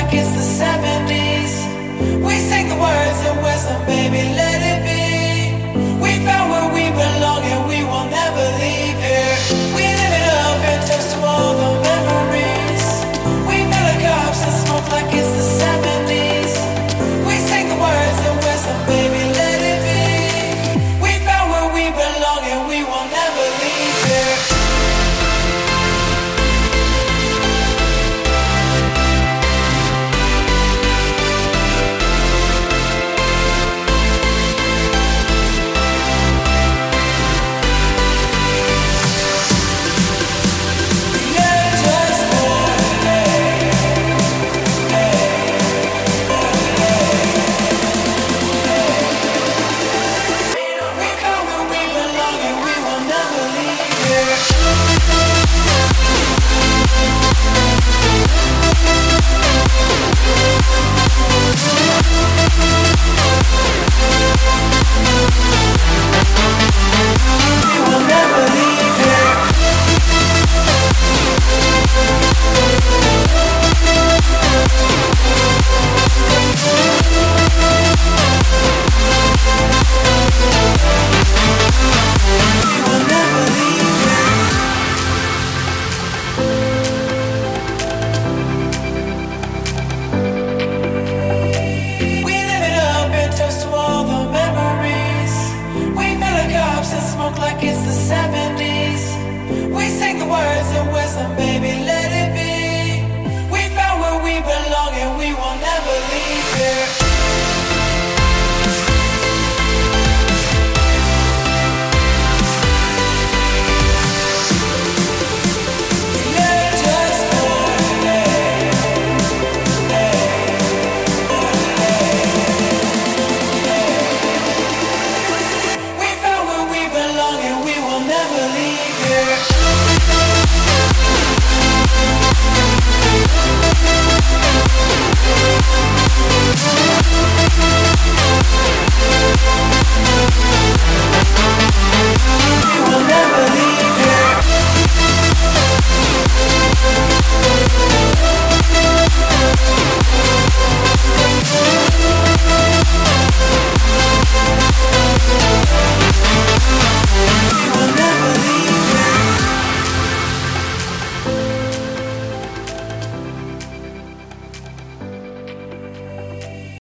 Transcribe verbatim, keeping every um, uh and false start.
like it's the seventies. We sing the words of wisdom, baby, let it be. We found where we belong and we will never leave here. We live it up and toast to all the memories. We fill the cups and smoke like it's the seventies. We sing the words of wisdom, baby, let it be. We found where we belong and we will never leave here. Like it's the seventies. We sing the words of wisdom, baby, let it be. We found where we belong and we will never leave here.